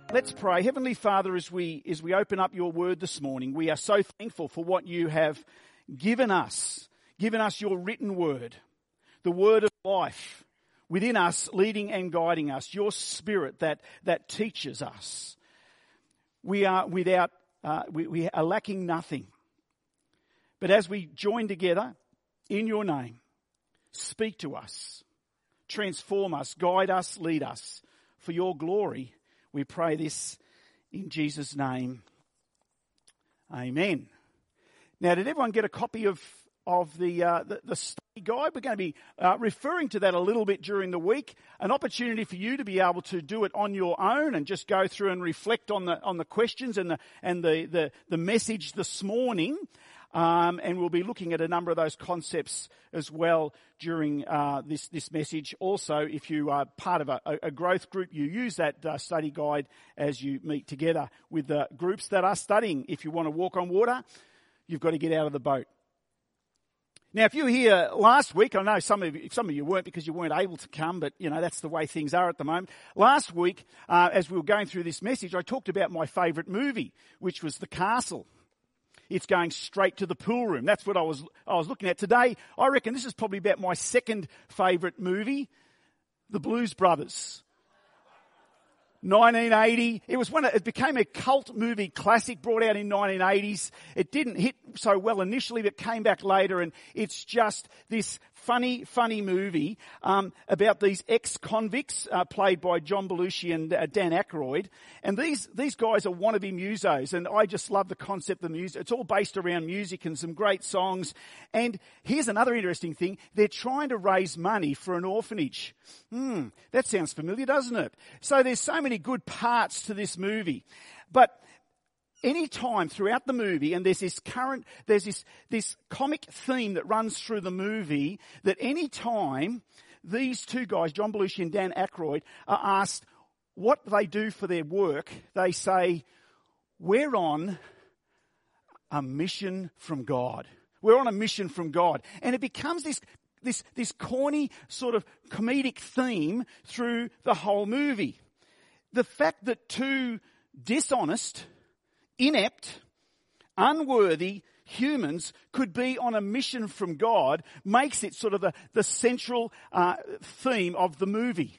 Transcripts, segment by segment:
Let's pray. Heavenly Father, as we open up your word this morning, we are so thankful for what you have given us your written word, the word of life within us, leading and guiding us, your spirit that teaches us. We are we are lacking nothing. But as we join together in your name, speak to us, transform us, guide us, lead us for your glory. We pray this in Jesus' name. Amen. Now, did everyone get a copy of the study guide? We're going to be referring to that a little bit during the week. An opportunity for you to be able to do it on your own and just go through and reflect on the questions and the message this morning. And we'll be looking at a number of those concepts as well during this message. Also, if you are part of a growth group, you use that study guide as you meet together with the groups that are studying. If you want to walk on water, you've got to get out of the boat. Now, if you were here last week, I know some of you weren't because you weren't able to come, but you know that's the way things are at the moment. Last week, as we were going through this message, I talked about my favourite movie, which was The Castle. It's going straight to the pool room. That's what I was looking at today. I reckon this is probably about my second favourite movie, The Blues Brothers. 1980. It became a cult movie classic brought out in 1980s. It didn't hit so well initially, but came back later, and it's just this funny movie about these ex-convicts played by John Belushi and Dan Aykroyd. And these guys are wannabe musos, and I just love the concept of music. It's all based around music and some great songs. And here's another interesting thing. They're trying to raise money for an orphanage. That sounds familiar, doesn't it? So there's so many good parts to this movie. But any time throughout the movie, and there's this comic theme that runs through the movie, that any time these two guys, John Belushi and Dan Aykroyd, are asked what they do for their work, they say, "We're on a mission from God. We're on a mission from God." And it becomes this corny sort of comedic theme through the whole movie. The fact that two dishonest, inept, unworthy humans could be on a mission from God makes it sort of the central theme of the movie.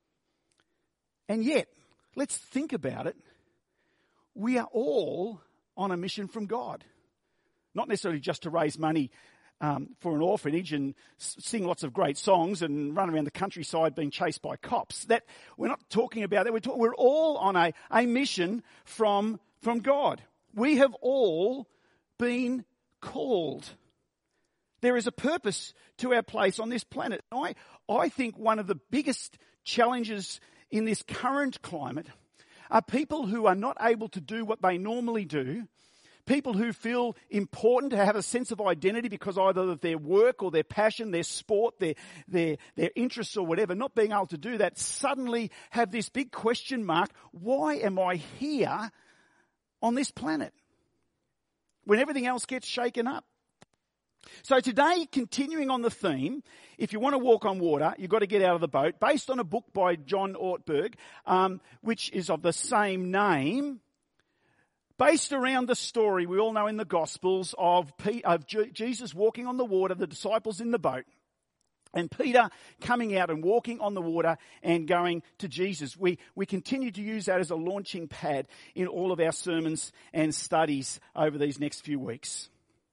And yet, let's think about it. We are all on a mission from God. Not necessarily just to raise money for an orphanage and sing lots of great songs and run around the countryside being chased by cops. That we're not talking about that. We're all on a mission from God. We have all been called. There is a purpose to our place on this planet. I think one of the biggest challenges in this current climate are people who are not able to do what they normally do. People who feel important to have a sense of identity because either of their work or their passion, their sport, their interests or whatever, not being able to do that, suddenly have this big question mark: why am I here on this planet when everything else gets shaken up? So today, continuing on the theme, if you want to walk on water, you've got to get out of the boat, based on a book by John Ortberg, which is of the same name, based around the story we all know in the Gospels of Jesus walking on the water, the disciples in the boat, and Peter coming out and walking on the water and going to Jesus. We continue to use that as a launching pad in all of our sermons and studies over these next few weeks.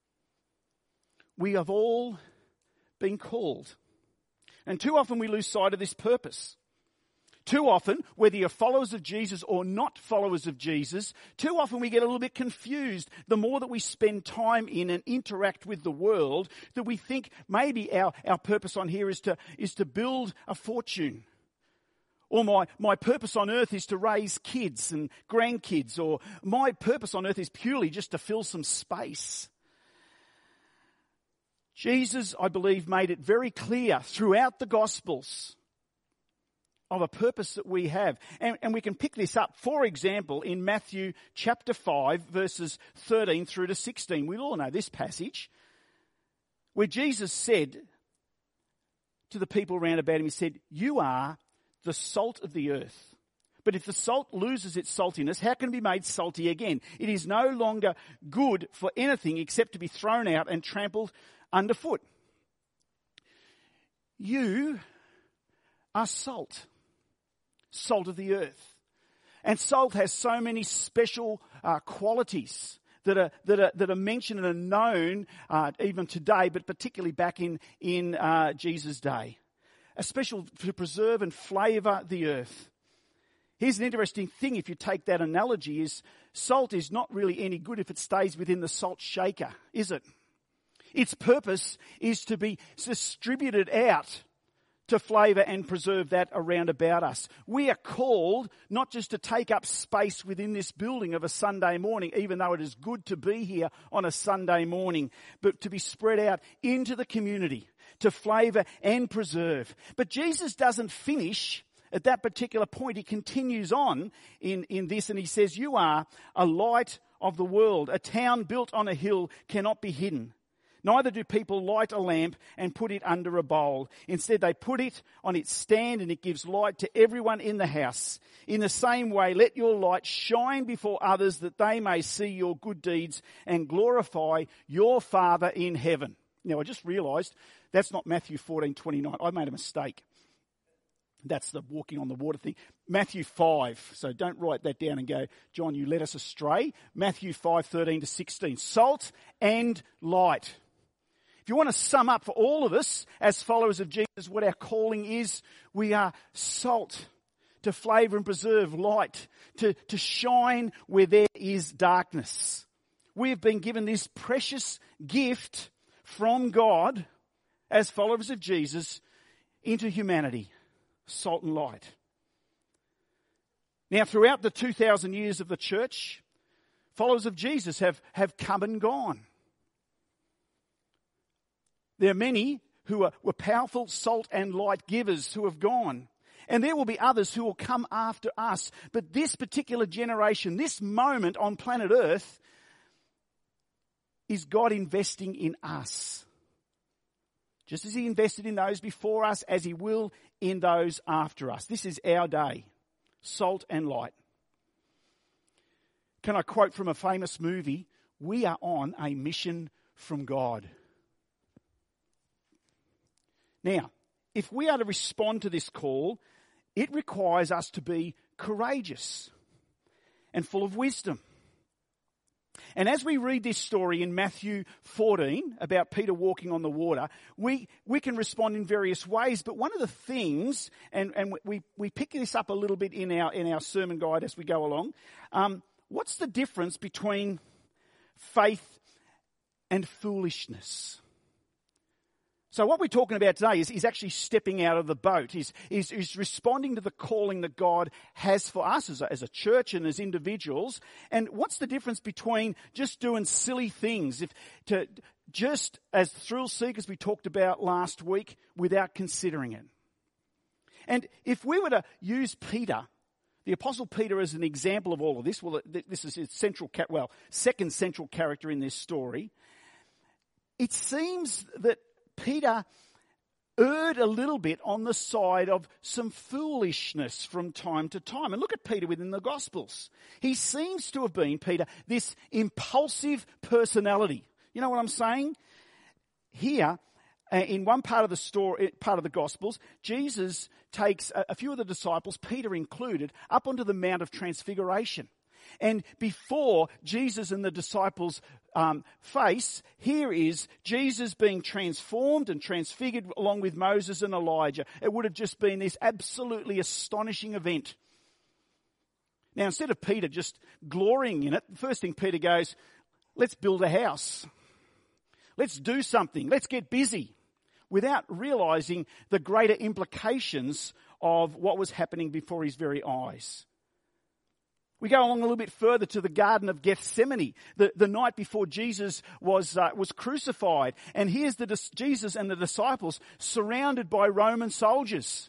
We have all been called. And too often we lose sight of this purpose. Too often, whether you're followers of Jesus or not followers of Jesus, too often we get a little bit confused. The more that we spend time in and interact with the world, that we think maybe our purpose on here is to build a fortune. Or my purpose on earth is to raise kids and grandkids. Or my purpose on earth is purely just to fill some space. Jesus, I believe, made it very clear throughout the Gospels of a purpose that we have. And we can pick this up, for example, in Matthew chapter 5, verses 13 through to 16. We all know this passage, where Jesus said to the people around about him, he said, "You are the salt of the earth. But if the salt loses its saltiness, how can it be made salty again? It is no longer good for anything except to be thrown out and trampled underfoot. You are salt. Salt of the earth. And salt has so many special qualities that are mentioned and are known even today, but particularly back in Jesus' day. A special to preserve and flavour the earth. Here's an interesting thing, if you take that analogy, is salt is not really any good if it stays within the salt shaker, is it? Its purpose is to be distributed out to flavour and preserve that around about us. We are called not just to take up space within this building of a Sunday morning, even though it is good to be here on a Sunday morning, but to be spread out into the community, to flavour and preserve. But Jesus doesn't finish at that particular point. He continues on in this, and he says, you are a light of the world. A town built on a hill cannot be hidden. Neither do people light a lamp and put it under a bowl. Instead, they put it on its stand, and it gives light to everyone in the house. In the same way, let your light shine before others, that they may see your good deeds and glorify your Father in heaven. Now, I just realised that's not Matthew 14:29. I made a mistake. That's the walking on the water thing. Matthew 5. So don't write that down and go, John, you led us astray. Matthew 5:13-16. Salt and light. If you want to sum up for all of us as followers of Jesus what our calling is, we are salt to flavour and preserve, light to shine where there is darkness. We have been given this precious gift from God as followers of Jesus into humanity, salt and light. Now, throughout the 2,000 years of the church, followers of Jesus have come and gone. There are many who were powerful salt and light givers who have gone. And there will be others who will come after us. But this particular generation, this moment on planet Earth, is God investing in us. Just as he invested in those before us, as he will in those after us. This is our day. Salt and light. Can I quote from a famous movie? We are on a mission from God. Now, if we are to respond to this call, it requires us to be courageous and full of wisdom. And as we read this story in Matthew 14 about Peter walking on the water, we can respond in various ways. But one of the things, and we pick this up a little bit in our sermon guide as we go along, what's the difference between faith and foolishness? So what we're talking about today is actually stepping out of the boat, is responding to the calling that God has for us as a church and as individuals. And what's the difference between just doing silly things, just as thrill seekers we talked about last week, without considering it? And if we were to use Peter, the Apostle Peter, as an example of all of this, well, this is his second central character in this story. It seems that Peter erred a little bit on the side of some foolishness from time to time. And look at Peter within the Gospels. He seems to have been, Peter, this impulsive personality. You know what I'm saying? Here, in one part of the story, part of the Gospels, Jesus takes a few of the disciples, Peter included, up onto the Mount of Transfiguration. And before Jesus and the disciples face, here is Jesus being transformed and transfigured along with Moses and Elijah. It would have just been this absolutely astonishing event. Now, instead of Peter just glorying in it, the first thing Peter goes, let's build a house. Let's do something. Let's get busy, without realising the greater implications of what was happening before his very eyes. We go along a little bit further to the Garden of Gethsemane, the night before Jesus was crucified. And here's Jesus and the disciples surrounded by Roman soldiers.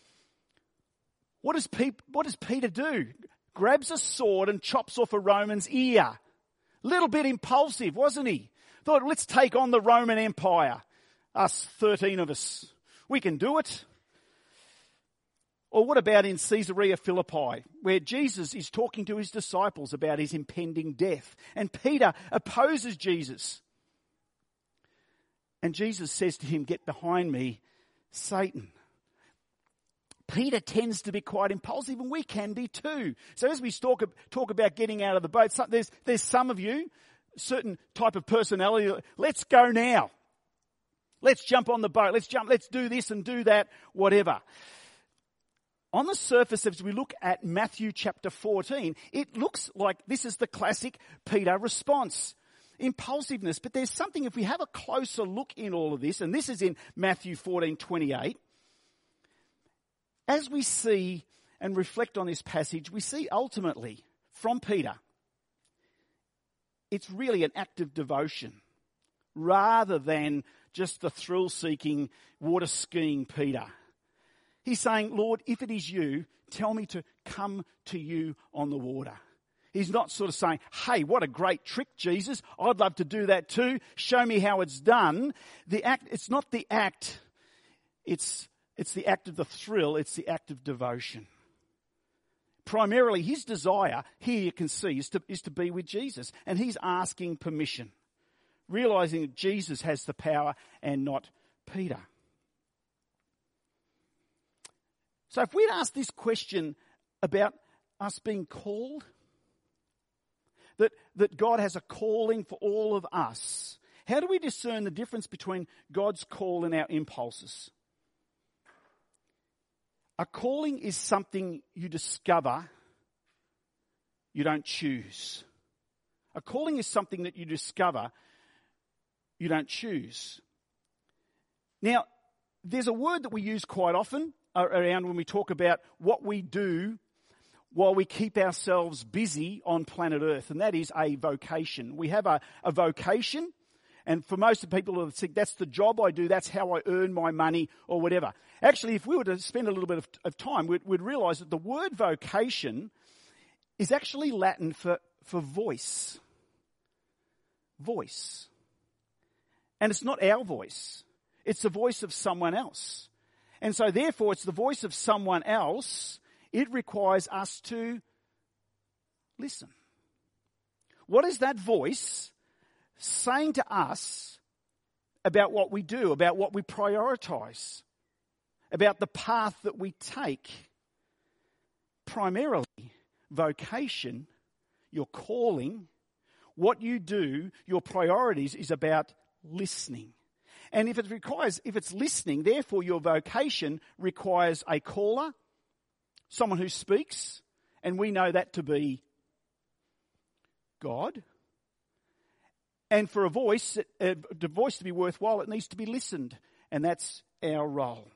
What does Peter do? Grabs a sword and chops off a Roman's ear. Little bit impulsive, wasn't he? Thought, let's take on the Roman Empire. Us 13 of us. We can do it. Or what about in Caesarea Philippi, where Jesus is talking to his disciples about his impending death, and Peter opposes Jesus. And Jesus says to him, "Get behind me, Satan." Peter tends to be quite impulsive, and we can be too. So as we talk about getting out of the boat, there's some of you, certain type of personality, let's go now. Let's jump on the boat. Let's do this and do that, whatever. On the surface, as we look at Matthew chapter 14, it looks like this is the classic Peter response. Impulsiveness. But there's something, if we have a closer look in all of this, and this is in Matthew 14:28, as we see and reflect on this passage, we see ultimately from Peter, it's really an act of devotion rather than just the thrill-seeking, water-skiing Peter. He's saying, "Lord, if it is you, tell me to come to you on the water." He's not sort of saying, "Hey, what a great trick, Jesus. I'd love to do that too. Show me how it's done." It's not the act. It's the act of the thrill. It's the act of devotion. Primarily, his desire, here you can see, is to be with Jesus. And he's asking permission, realizing that Jesus has the power and not Peter. So if we'd ask this question about us being called, that God has a calling for all of us, how do we discern the difference between God's call and our impulses? A calling is something you discover, you don't choose. A calling is something that you discover, you don't choose. Now, there's a word that we use quite often around when we talk about what we do while we keep ourselves busy on planet Earth, and that is a vocation. We have a vocation, and for most of the people who think that's the job I do, that's how I earn my money or whatever. Actually, if we were to spend a little bit of time, we'd realise that the word vocation is actually Latin for voice. Voice. And it's not our voice. It's the voice of someone else. And so therefore, it's the voice of someone else. It requires us to listen. What is that voice saying to us about what we do, about what we prioritise, about the path that we take? Primarily, vocation, your calling, what you do, your priorities is about listening. And if it's listening, therefore your vocation requires a caller, someone who speaks, and we know that to be God. And for the voice to be worthwhile, it needs to be listened, and that's our role.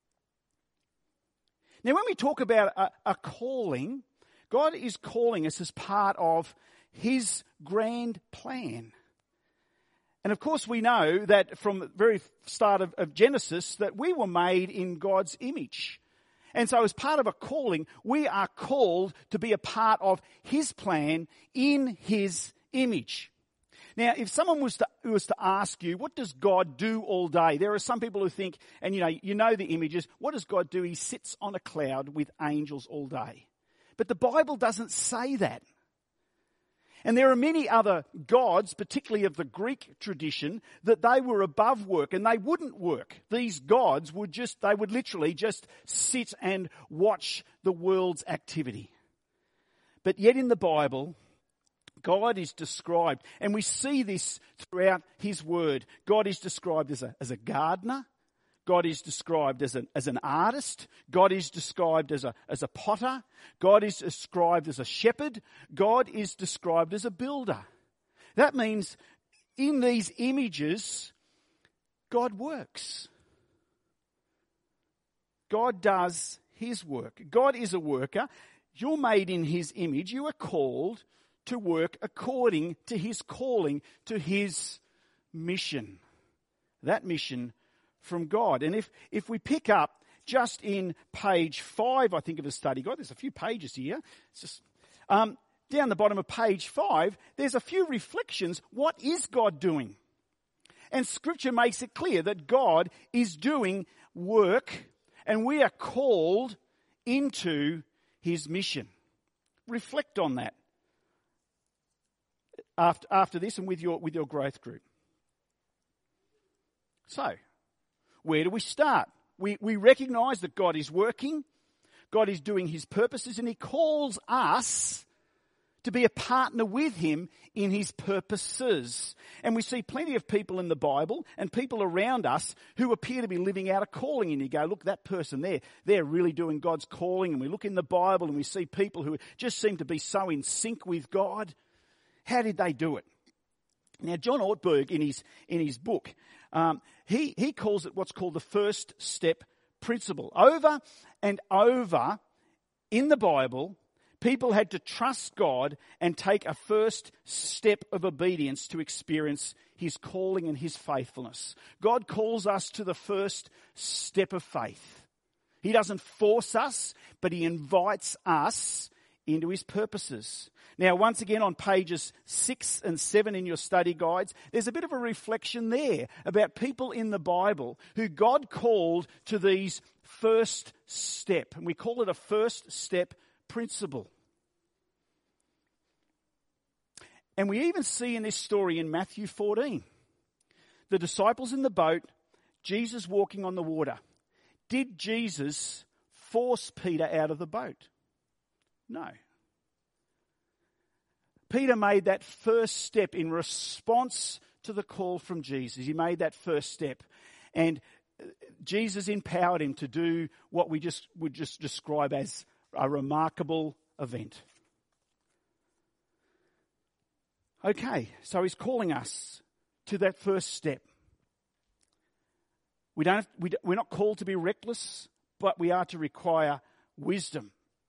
Now, when we talk about a calling, God is calling us as part of his grand plan. And of course we know that from the very start of Genesis that we were made in God's image. And so as part of a calling, we are called to be a part of his plan in his image. Now, if someone was to ask you, what does God do all day? There are some people who think, and you know the images, what does God do? He sits on a cloud with angels all day. But the Bible doesn't say that. And there are many other gods, particularly of the Greek tradition, that they were above work and they wouldn't work. These gods would literally just sit and watch the world's activity. But yet in the Bible, God is described, and we see this throughout his word. God is described as a gardener. God is described as an artist. God is described as a potter. God is described as a shepherd. God is described as a builder. That means in these images, God works. God does his work. God is a worker. You're made in his image. You are called to work according to his calling, to his mission. That mission from God. And if we pick up just in page 5, I think, of the study guide, there's a few pages here. It's just down the bottom of page 5, there's a few reflections. What is God doing? And Scripture makes it clear that God is doing work, and we are called into his mission. Reflect on that after this and with your growth group. So, where do we start? We recognise that God is working, God is doing his purposes, and he calls us to be a partner with him in his purposes. And we see plenty of people in the Bible and people around us who appear to be living out a calling. And you go, look, that person there, they're really doing God's calling. And we look in the Bible and we see people who just seem to be so in sync with God. How did they do it? Now, John Ortberg, in his book, he calls it what's called the first step principle. Over and over in the Bible, people had to trust God and take a first step of obedience to experience his calling and his faithfulness. God calls us to the first step of faith. He doesn't force us, but he invites us into his purposes. Now, once again, on pages 6 and 7 in your study guides, there's a bit of a reflection there about people in the Bible who God called to these first step. And we call it a first step principle. And we even see in this story in Matthew 14, the disciples in the boat, Jesus walking on the water. Did Jesus force Peter out of the boat? No. Peter made that first step in response to the call from Jesus. He made that first step. And Jesus empowered him to do what we would just describe as a remarkable event. Okay, so he's calling us to that first step. We're not called to be reckless, but we are to require wisdom.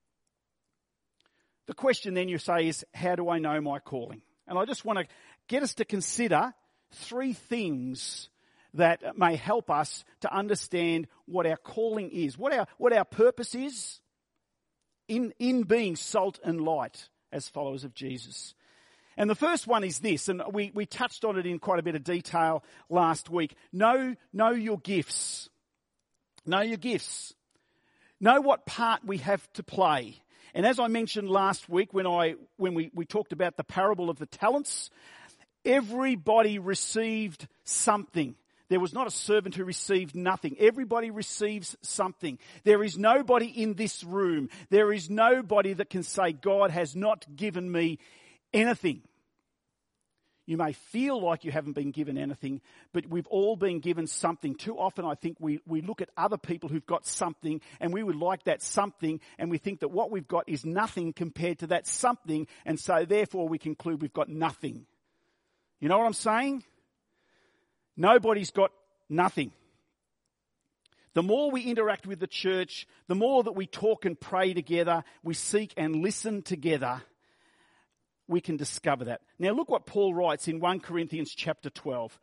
The question then you say is, how do I know my calling? And I just want to get us to consider 3 things that may help us to understand what our calling is, what our purpose is in being salt and light as followers of Jesus. And the first one is this, and we touched on it in quite a bit of detail last week. Know your gifts. Know your gifts. Know what part we have to play. And as I mentioned last week when we talked about the parable of the talents, everybody received something. There was not a servant who received nothing. Everybody receives something. There is nobody in this room. There is nobody that can say, God has not given me anything. You may feel like you haven't been given anything, but we've all been given something. Too often I think we look at other people who've got something and we would like that something and we think that what we've got is nothing compared to that something, and so therefore we conclude we've got nothing. You know what I'm saying? Nobody's got nothing. The more we interact with the church, the more that we talk and pray together, we seek and listen together, we can discover that. Now look what Paul writes in 1 Corinthians chapter 12.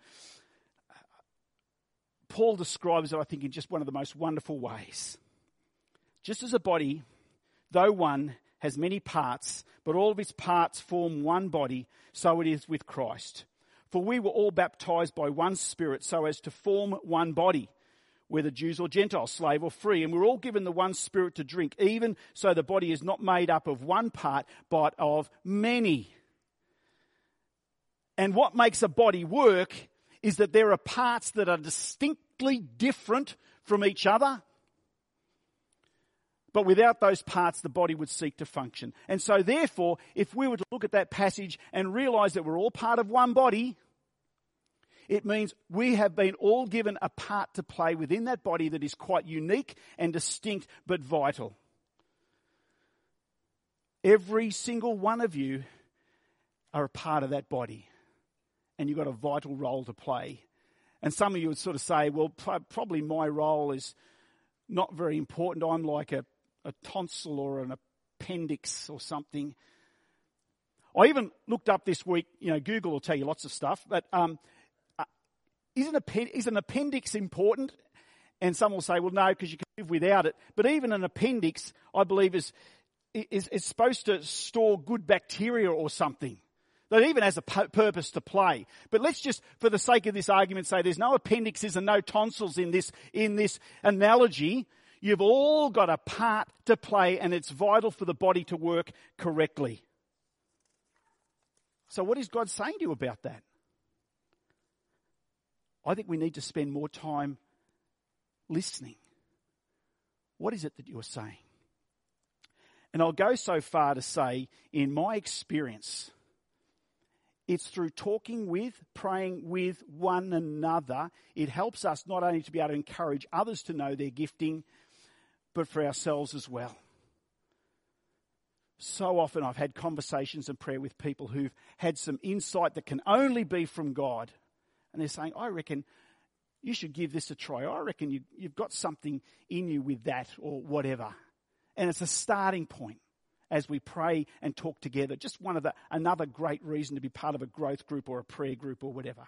Paul describes it, I think, in just one of the most wonderful ways. Just as a body, though one, has many parts, but all of its parts form one body, so it is with Christ. For we were all baptized by one Spirit so as to form one body, whether Jews or Gentiles, slave or free, and we're all given the one Spirit to drink. Even so, the body is not made up of one part, but of many. And what makes a body work is that there are parts that are distinctly different from each other. But without those parts, the body would seek to function. And so therefore, if we were to look at that passage and realise that we're all part of one body, it means we have been all given a part to play within that body that is quite unique and distinct but vital. Every single one of you are a part of that body, and you've got a vital role to play. And some of you would sort of say, well, probably my role is not very important. I'm like a tonsil or an appendix or something. I even looked up this week, Google will tell you lots of stuff, but is an appendix important? And some will say, well, no, because you can live without it. But even an appendix, I believe, is supposed to store good bacteria or something. That even has a purpose to play. But let's just, for the sake of this argument, say there's no appendixes and no tonsils in this analogy. You've all got a part to play, and it's vital for the body to work correctly. So what is God saying to you about that? I think we need to spend more time listening. What is it that you're saying? And I'll go so far to say, in my experience, it's through talking with, praying with one another. It helps us not only to be able to encourage others to know their gifting, but for ourselves as well. So often I've had conversations and prayer with people who've had some insight that can only be from God. And they're saying, I reckon you should give this a try. I reckon you've got something in you with that or whatever. And it's a starting point as we pray and talk together. Just another great reason to be part of a growth group or a prayer group or whatever.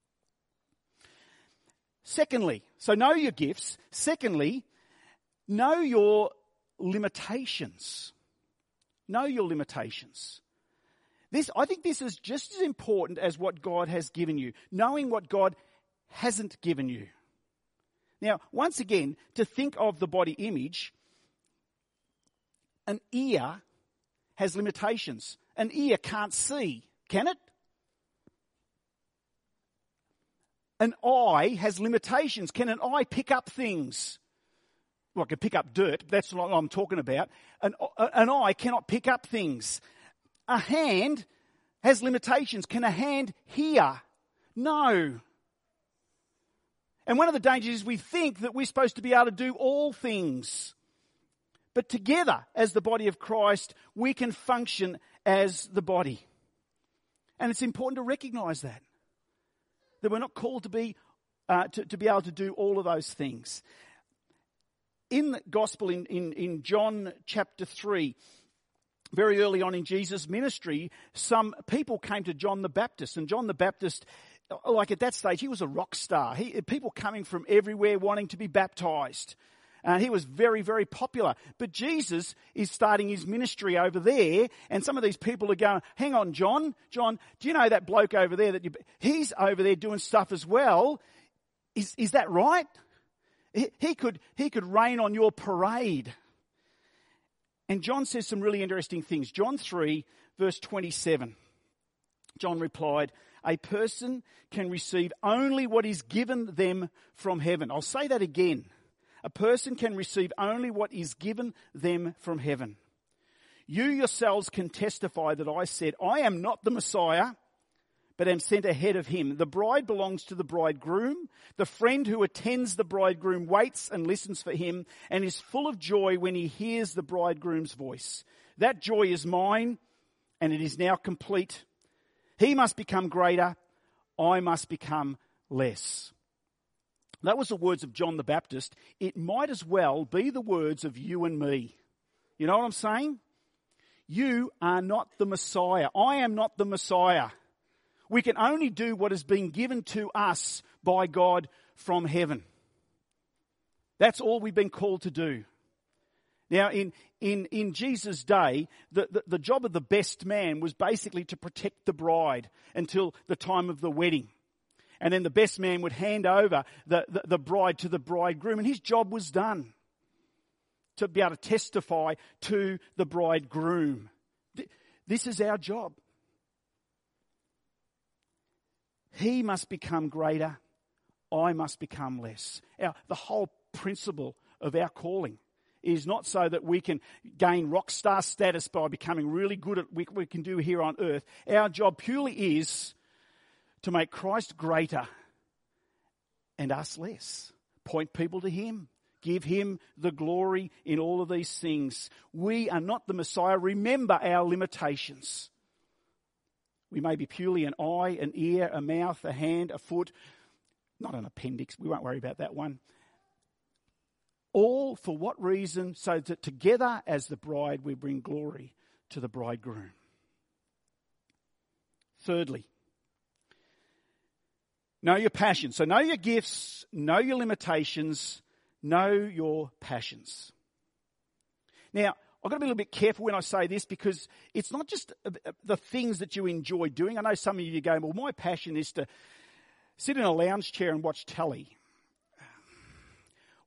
Secondly, so know your gifts. Secondly, know your limitations. Know your limitations. I think this is just as important as what God has given you. Knowing what God hasn't given you. Now, once again, to think of the body image, an ear has limitations. An ear can't see, can it? An eye has limitations. Can an eye pick up things? Well, it can pick up dirt, but that's not what I'm talking about. An eye cannot pick up things. A hand has limitations. Can a hand hear? No. And one of the dangers is we think that we're supposed to be able to do all things. But together, as the body of Christ, we can function as the body. And it's important to recognise that we're not called to be able to do all of those things. In the Gospel, in John chapter 3, very early on in Jesus' ministry, some people came to John the Baptist. And John the Baptist, like at that stage, he was a rock star. People coming from everywhere wanting to be baptised. He was very, very popular. But Jesus is starting his ministry over there, and some of these people are going, hang on, John, do you know that bloke over there? He's over there doing stuff as well. Is that right? He could rain on your parade. And John says some really interesting things. John 3, verse 27. John replied, a person can receive only what is given them from heaven. I'll say that again. A person can receive only what is given them from heaven. You yourselves can testify that I said, I am not the Messiah, but am sent ahead of him. The bride belongs to the bridegroom. The friend who attends the bridegroom waits and listens for him and is full of joy when he hears the bridegroom's voice. That joy is mine, and it is now complete. He must become greater. I must become less. That was the words of John the Baptist. It might as well be the words of you and me. You know what I'm saying? You are not the Messiah. I am not the Messiah. We can only do what has been given to us by God from heaven. That's all we've been called to do. Now, in Jesus' day, the job of the best man was basically to protect the bride until the time of the wedding. And then the best man would hand over the bride to the bridegroom, and his job was done to be able to testify to the bridegroom. This is our job. He must become greater. I must become less. The whole principle of our calling is not so that we can gain rock star status by becoming really good at what we can do here on earth. Our job purely is to make Christ greater and us less. Point people to him. Give him the glory in all of these things. We are not the Messiah. Remember our limitations. We may be purely an eye, an ear, a mouth, a hand, a foot, not an appendix. We won't worry about that one. All for what reason? So that together as the bride we bring glory to the bridegroom. Thirdly, know your passion. So know your gifts, know your limitations, know your passions. Now, I've got to be a little bit careful when I say this because it's not just the things that you enjoy doing. I know some of you go, well, my passion is to sit in a lounge chair and watch telly.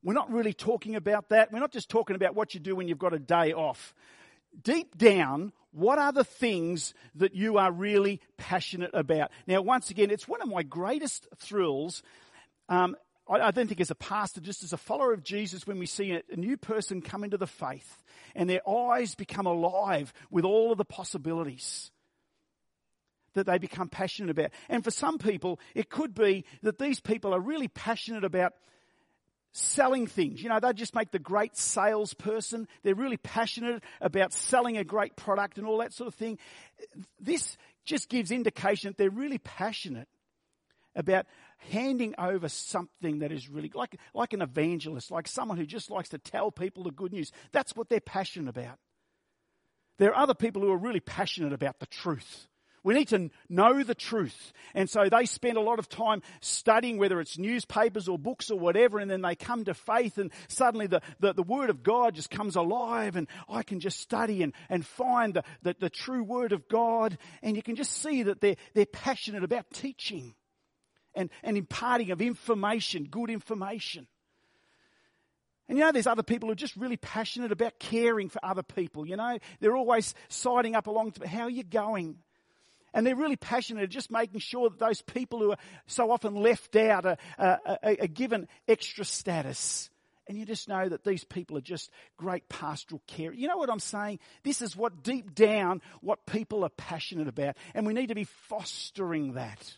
We're not really talking about that. We're not just talking about what you do when you've got a day off. Deep down, what are the things that you are really passionate about? Now, once again, it's one of my greatest thrills. I don't think as a pastor, just as a follower of Jesus, when we see a new person come into the faith and their eyes become alive with all of the possibilities that they become passionate about. And for some people, it could be that these people are really passionate about selling things. You know, they just make the great salesperson. They're really passionate about selling a great product and all that sort of thing. This just gives indication that they're really passionate about handing over something that is really like an evangelist, like someone who just likes to tell people the good news. That's what they're passionate about. There are other people who are really passionate about the truth. We need to know the truth. And so they spend a lot of time studying, whether it's newspapers or books or whatever, and then they come to faith and suddenly the Word of God just comes alive and I can just study and find the true Word of God. And you can just see that they're passionate about teaching and imparting of information, good information. And you know, there's other people who are just really passionate about caring for other people. You know, they're always siding up along to, how are you going? And they're really passionate at just making sure that those people who are so often left out are given extra status. And you just know that these people are just great pastoral care. You know what I'm saying? This is what deep down, what people are passionate about. And we need to be fostering that.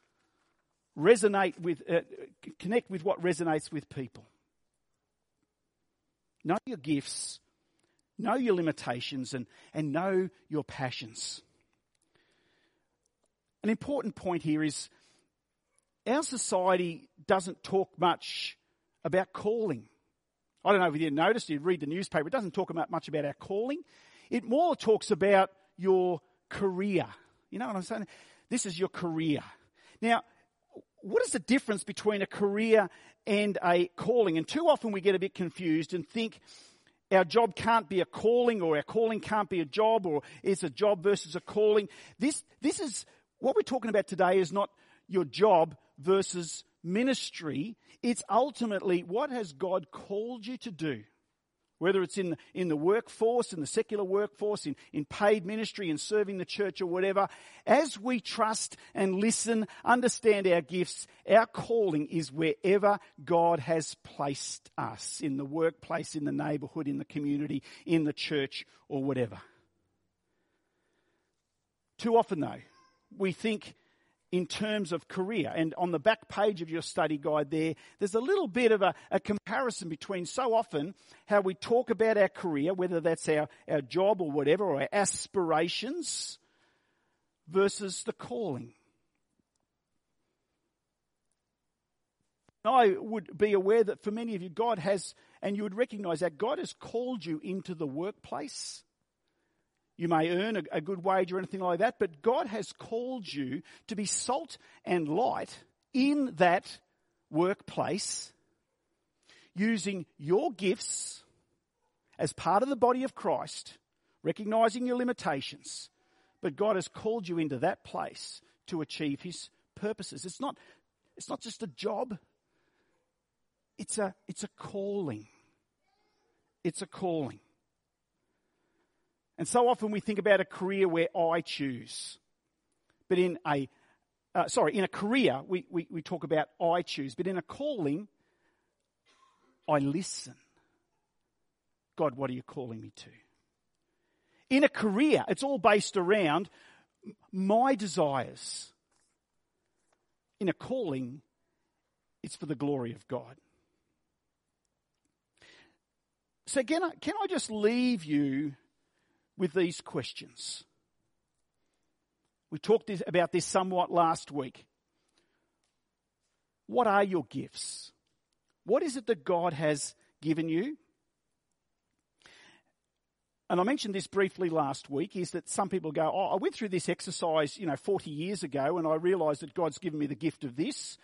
Connect with what resonates with people. Know your gifts, know your limitations, and know your passions. An important point here is our society doesn't talk much about calling. I don't know if you noticed, you read the newspaper, it doesn't talk about much about our calling. It more talks about your career. You know what I'm saying? This is your career. Now, what is the difference between a career and a calling? And too often we get a bit confused and think our job can't be a calling, or our calling can't be a job, or it's a job versus a calling. This is what we're talking about today is not your job versus ministry. It's ultimately, what has God called you to do? Whether it's in the workforce, in the secular workforce, in paid ministry, in serving the church or whatever. As we trust and listen, understand our gifts, our calling is wherever God has placed us. In the workplace, in the neighbourhood, in the community, in the church or whatever. Too often though, we think in terms of career. And on the back page of your study guide there's a little bit of a comparison between so often how we talk about our career, whether that's our job or whatever, or our aspirations, versus the calling. I would be aware that for many of you, God has, and you would recognise that God has called you into the workplace. You may earn a good wage or anything like that, but God has called you to be salt and light in that workplace, using your gifts as part of the body of Christ, recognising your limitations. But God has called you into that place to achieve His purposes. It's not just a job. It's a calling. It's a calling. And so often we think about a career where I choose. But in a career, we talk about I choose. But in a calling, I listen. God, what are you calling me to? In a career, it's all based around my desires. In a calling, it's for the glory of God. So can I just leave you with these questions? We talked about this somewhat last week. What are your gifts? What is it that God has given you? And I mentioned this briefly last week, is that some people go, I went through this exercise, 40 years ago, and I realised that God's given me the gift of this.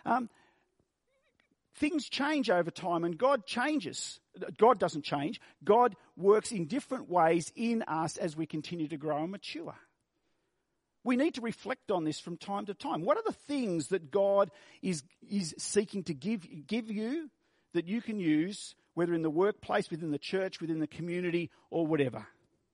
Things change over time, and God changes. God doesn't change. God works in different ways in us as we continue to grow and mature. We need to reflect on this from time to time. What are the things that God is seeking to give you that you can use, whether in the workplace, within the church, within the community, or whatever.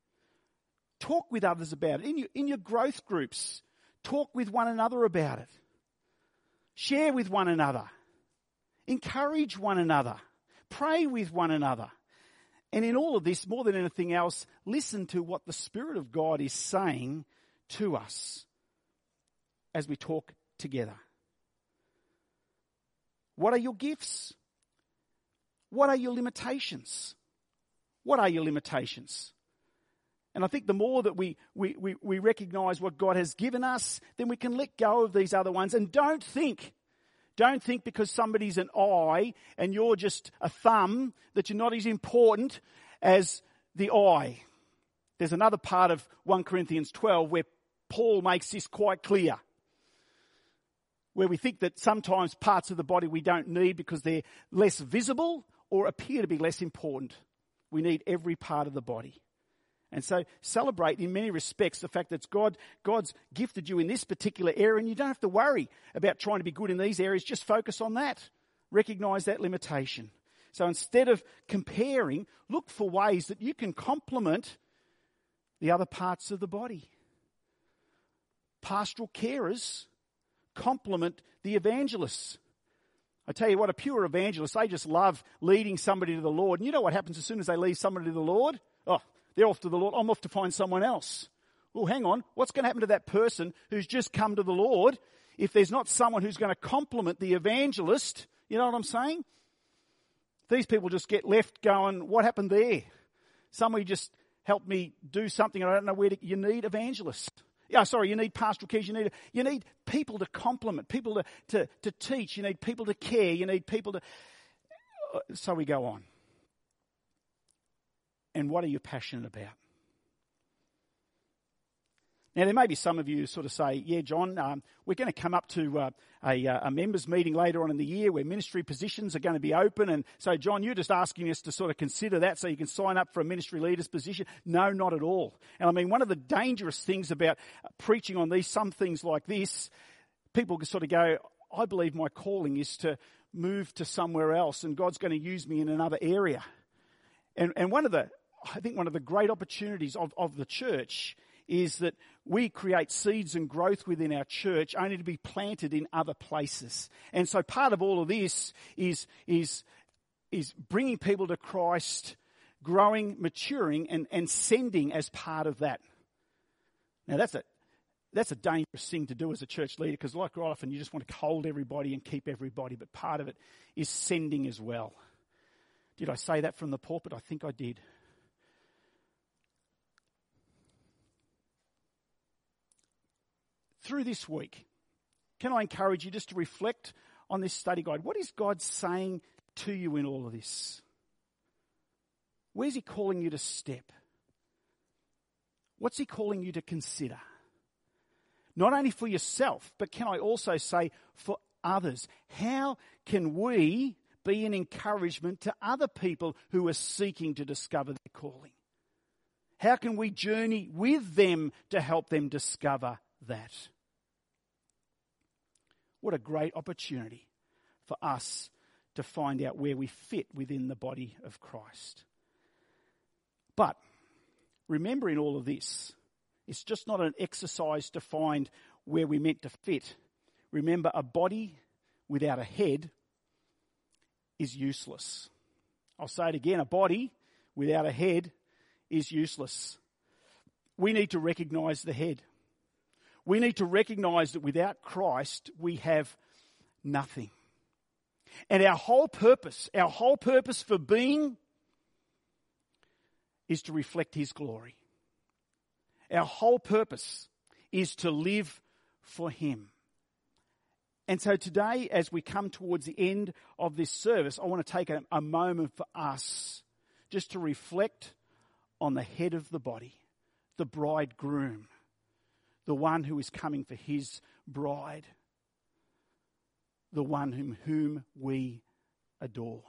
Talk with others about it. In your growth groups, talk with one another about it. Share with one another. Encourage one another. Pray with one another. And in all of this, more than anything else, listen to what the Spirit of God is saying to us as we talk together. What are your gifts? What are your limitations? What are your limitations? And I think the more that we recognise what God has given us, then we can let go of these other ones. And don't think because somebody's an eye and you're just a thumb that you're not as important as the eye. There's another part of 1 Corinthians 12 where Paul makes this quite clear, where we think that sometimes parts of the body we don't need because they're less visible or appear to be less important. We need every part of the body. And so celebrate in many respects the fact that God's gifted you in this particular area, and you don't have to worry about trying to be good in these areas. Just focus on that. Recognise that limitation. So instead of comparing, look for ways that you can complement the other parts of the body. Pastoral carers complement the evangelists. I tell you what, a pure evangelist, they just love leading somebody to the Lord. And you know what happens as soon as they lead somebody to the Lord? Oh, they're off to the Lord. I'm off to find someone else. Well, hang on. What's going to happen to that person who's just come to the Lord if there's not someone who's going to complement the evangelist? You know what I'm saying? These people just get left going, what happened there? Somebody just helped me do something. I don't know where to. You need evangelists. You need pastoral cares. You need people to complement, people to teach. You need people to care. You need people to... So we go on. And what are you passionate about? Now, there may be some of you who sort of say, yeah, John, we're going to come up to a members meeting later on in the year where ministry positions are going to be open. And so, John, you're just asking us to sort of consider that so you can sign up for a ministry leader's position. No, not at all. And I mean, one of the dangerous things about preaching on some things like this, people sort of go, I believe my calling is to move to somewhere else and God's going to use me in another area. And I think one of the great opportunities of the church is that we create seeds and growth within our church only to be planted in other places. And so part of all of this is bringing people to Christ, growing, maturing, and sending as part of that. Now that's a dangerous thing to do as a church leader, because like quite often you just want to hold everybody and keep everybody, but part of it is sending as well. Did I say that from the pulpit? I think I did. Through this week, can I encourage you just to reflect on this study guide? What is God saying to you in all of this? Where's He calling you to step? What's He calling you to consider? Not only for yourself, but can I also say for others? How can we be an encouragement to other people who are seeking to discover their calling? How can we journey with them to help them discover that? What a great opportunity for us to find out where we fit within the body of Christ. But remember, in all of this, it's just not an exercise to find where we're meant to fit. Remember, a body without a head is useless. I'll say it again, a body without a head is useless. We need to recognise the head. We need to recognise that without Christ, we have nothing. And our whole purpose for being is to reflect His glory. Our whole purpose is to live for Him. And so today, as we come towards the end of this service, I want to take a moment for us just to reflect on the head of the body, the bridegroom, the one who is coming for His bride, the one whom we adore.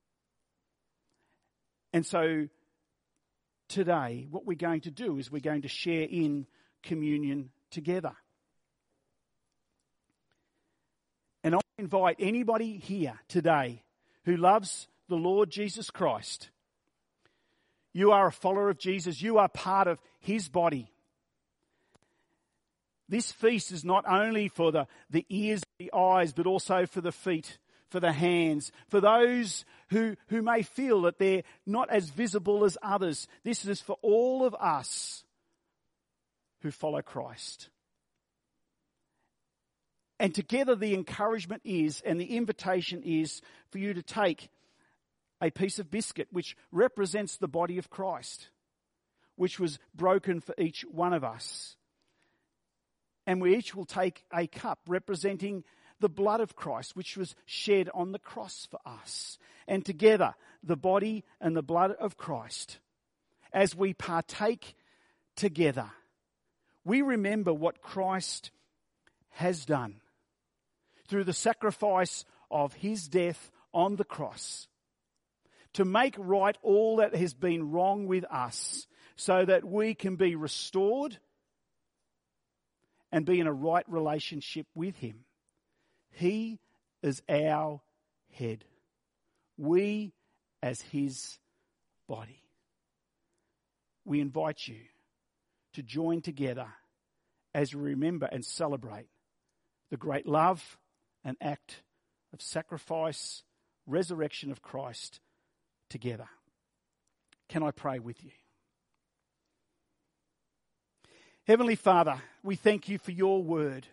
And so today, what we're going to do is we're going to share in communion together. And I invite anybody here today who loves the Lord Jesus Christ, you are a follower of Jesus. You are part of his body. This feast is not only for the ears, the eyes, but also for the feet, for the hands, for those who may feel that they're not as visible as others. This is for all of us who follow Christ. And together the encouragement is, and the invitation is, for you to take a piece of biscuit which represents the body of Christ, which was broken for each one of us. And we each will take a cup representing the blood of Christ, which was shed on the cross for us. And together, the body and the blood of Christ, as we partake together, we remember what Christ has done through the sacrifice of his death on the cross to make right all that has been wrong with us, so that we can be restored and be in a right relationship with him. He is our head. We as his body. We invite you to join together as we remember and celebrate the great love and act of sacrifice, resurrection of Christ together. Can I pray with you? Heavenly Father, we thank you for your word.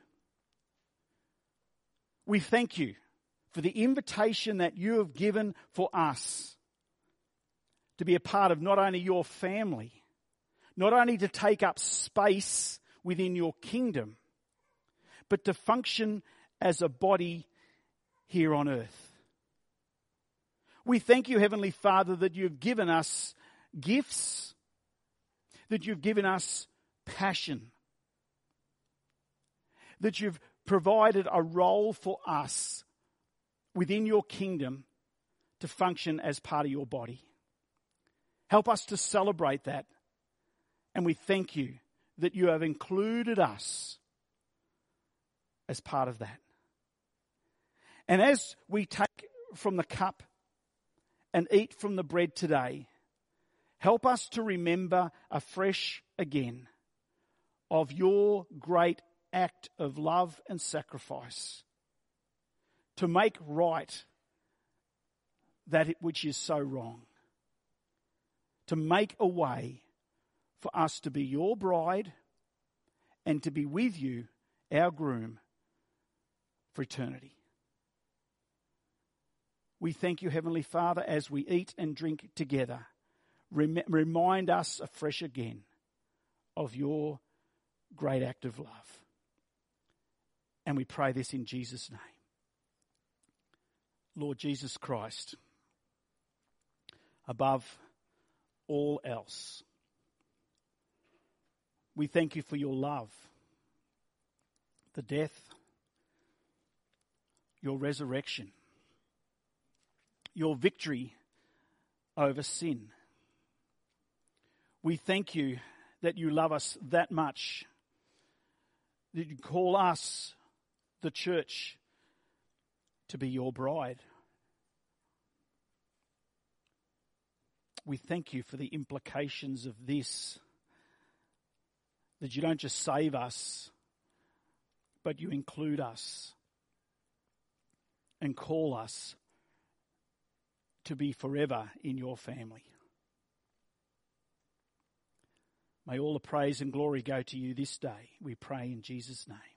We thank you for the invitation that you have given for us to be a part of not only your family, not only to take up space within your kingdom, but to function as a body here on earth. We thank you, Heavenly Father, that you've given us gifts, that you've given us passion, that you've provided a role for us within your kingdom to function as part of your body. Help us to celebrate that. And we thank you that you have included us as part of that. And as we take from the cup and eat from the bread today, help us to remember afresh again of your great act of love and sacrifice to make right that which is so wrong, to make a way for us to be your bride and to be with you, our groom, for eternity. We thank you, Heavenly Father, as we eat and drink together. Remind us afresh again of your great act of love. And we pray this in Jesus' name. Lord Jesus Christ, above all else, we thank you for your love, the death, your resurrection, your victory over sin. We thank you that you love us that much, that you call us, the church, to be your bride. We thank you for the implications of this, that you don't just save us, but you include us and call us to be forever in your family. May all the praise and glory go to you this day, we pray in Jesus' name.